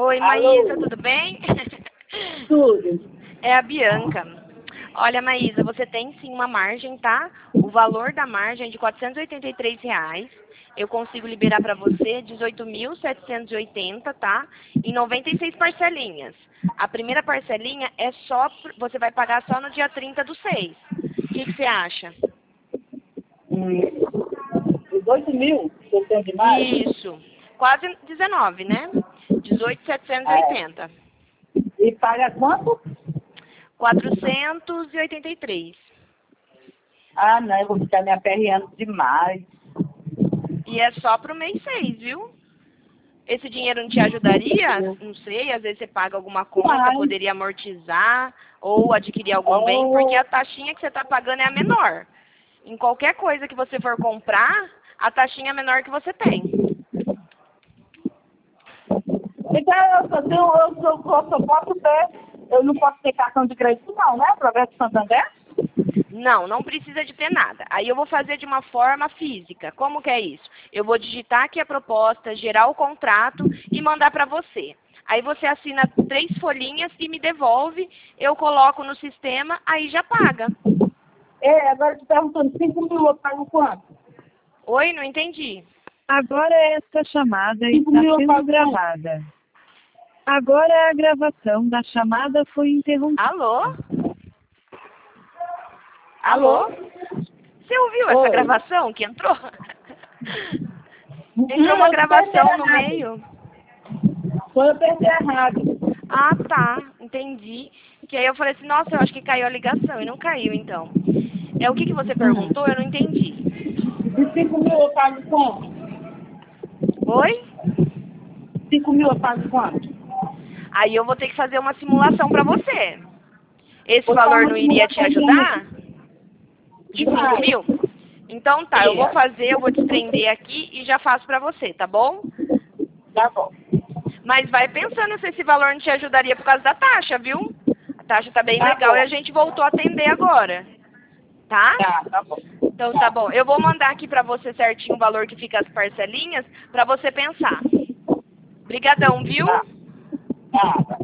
Oi, Alô? Maísa, tudo bem? Tudo. É a Bianca. Olha, Maísa, você tem sim uma margem, tá? O valor da margem é de R$ 483. Eu consigo liberar para você 18.780, tá? Em 96 parcelinhas. A primeira parcelinha é só, você vai pagar só no dia 30/6. O que você acha? 18 mil? Eu tenho demais? Isso. Quase 19, né? É. 18.780. E paga quanto? 483. Ah, não, eu vou ficar me aperreando demais. E é só pro mês 6, viu? Esse dinheiro não te ajudaria? Não sei, às vezes você paga alguma conta, Mas, poderia amortizar ou adquirir algum bem, porque oh, a taxinha que você está pagando é a menor. Em qualquer coisa que você for comprar, a taxinha é menor que você tem. então eu posso ter, eu não posso ter cartão de crédito não, né? Progresso Santander? Não, não precisa de ter nada. Aí eu vou fazer de uma forma física. Como que é isso? Eu vou digitar aqui a proposta, gerar o contrato e mandar para você. Aí você assina 3 folhinhas e me devolve, eu coloco no sistema, aí já paga. Agora te perguntando, 5 mil eu pago quanto? Oi, não entendi. Agora esta chamada 5 está mil eu sendo pago quanto? gravada. Agora a gravação da chamada foi interrompida. Alô? Alô? Alô? Você ouviu essa Oi. gravação que entrou? Entrou Não, uma eu perdi gravação no errado. meio. Foi eu perdi errado. Ah, tá. Entendi. Que aí eu falei assim, nossa, eu acho que caiu a ligação. E não caiu, então. É o que você perguntou? Eu não entendi. De 5 mil eu pago quanto? Oi? 5 mil eu pago quanto? Aí eu vou ter que fazer uma simulação para você. Esse Botar valor uma não iria te simulação pra mim. ajudar? De 5 Vai. mil? Então tá, eu vou Ia. fazer, eu vou desprender aqui e já faço para você, tá bom? Tá bom. Mas vai pensando se esse valor não te ajudaria por causa da taxa, viu? A taxa tá bem Tá legal e a bom. gente voltou a atender agora, tá? Tá bom. Então tá Tá. bom. Eu vou mandar aqui pra você certinho o valor que fica as parcelinhas pra você pensar. Brigadão, viu? Tá. Tá.